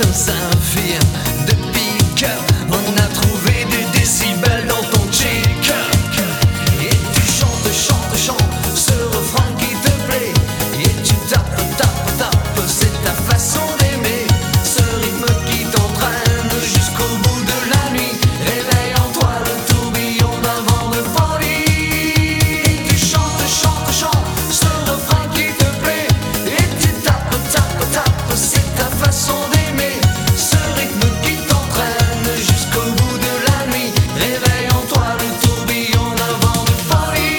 s'infirme de pique. On a trouvé des décibels dans ton chic. Et tu chantes, chantes, chantes ce refrain qui te plaît. Et tu tapes, tapes, tapes, c'est ta façon d'aimer. Ce rythme qui t'entraîne jusqu'au bout de la nuit. Réveille en toi le tourbillon d'un vent de folie. Et tu chantes, chantes, chantes ce refrain qui te plaît. Et tu tapes, tapes, tapes, c'est ta façon d'aimer. Ce rythme qui t'entraîne jusqu'au bout de la nuit. Réveille en toi le tourbillon d'un vent de folie.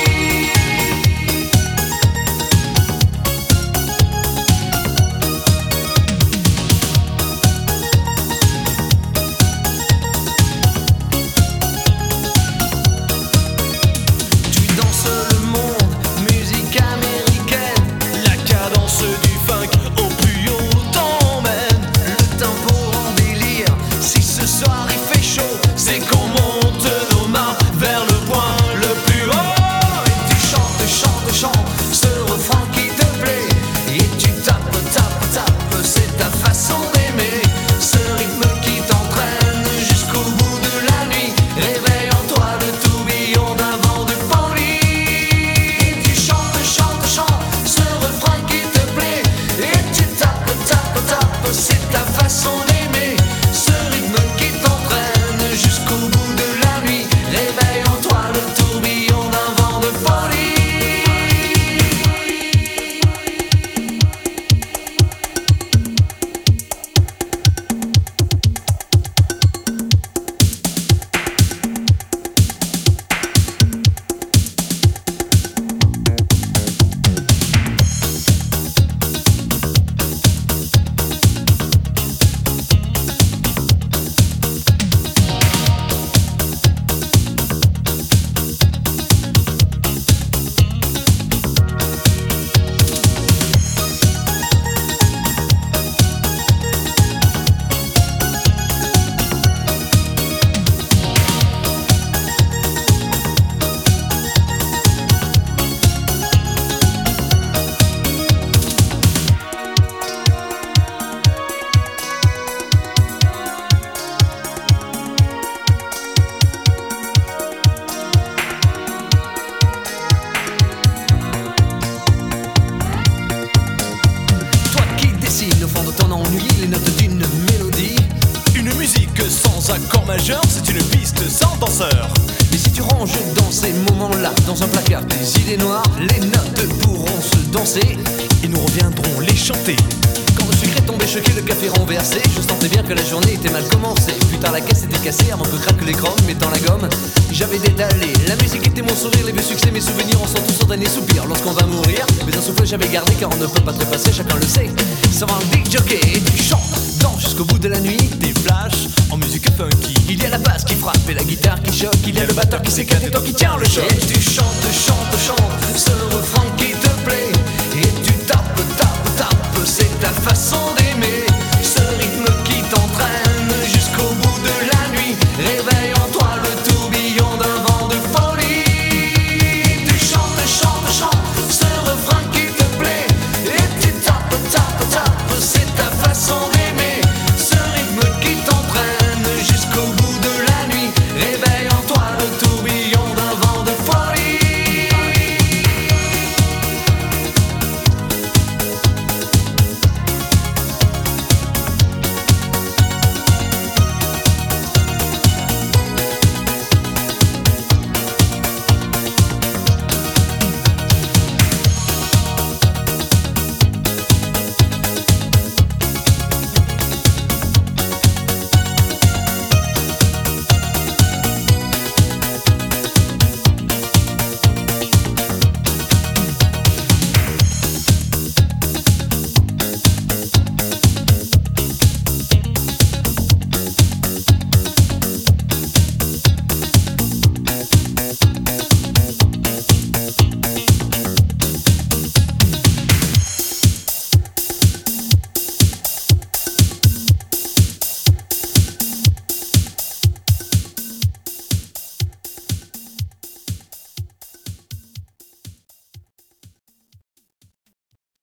Tu danses le monde, musique américaine. La cadence du funk au plus haut t'emmène. Le tempo en délire, si ce soir il fait chaud, c'est qu'on monte nos mains vers le point le plus haut. Et tu chantes, chantes, chantes ce refrain qui te plaît. Et tu tapes, tapes, tapes, c'est ta façon d'aimer. Ce rythme qui t'entraîne jusqu'au bout de la nuit. Réveille en toi le tourbillon d'un vent de folie. Et tu chantes, chantes, chantes ce refrain qui te plaît. Et tu tapes, tapes, tapes, c'est ta façon d'aimer. Ce rythme qui t'entraîne jusqu'au bout de la nuit. Réveille en toi le tourbillon d'un vent de folie. Toi qui dessines au fond de ton ennui les notes d'une mélodie. Une musique sans accord majeur, c'est une piste sans danseur. Mais si tu ranges dans ces moments-là, dans un placard des idées noires, les notes pourront se danser Et nous reviendrons les chanter. Quand le sucre est tombé, choqué, le café renversé, je sentais bien que la journée était mal commencée. Plus tard la caisse était cassée avant que craque l'écran, mettant la gomme. J'avais détalé, la musique était mon sourire, les vieux succès, mes souvenirs, on sent tous entraînés soupirs lorsqu'on va mourir. Mais un souffle j'avais gardé car on ne peut pas trépasser, chacun le sait. Ça va un big jockey et tu chantes, danses jusqu'au bout de la nuit. Des flashs en musique funky. Il y a la basse qui frappe et la guitare qui choque. Il y a le batteur qui s'éclate et toi qui tiens le choc. Et tu chantes, chantes, chantes ce refrain qui te plaît. Et tu tapes, tapes, tapes, c'est ta façon d'aimer.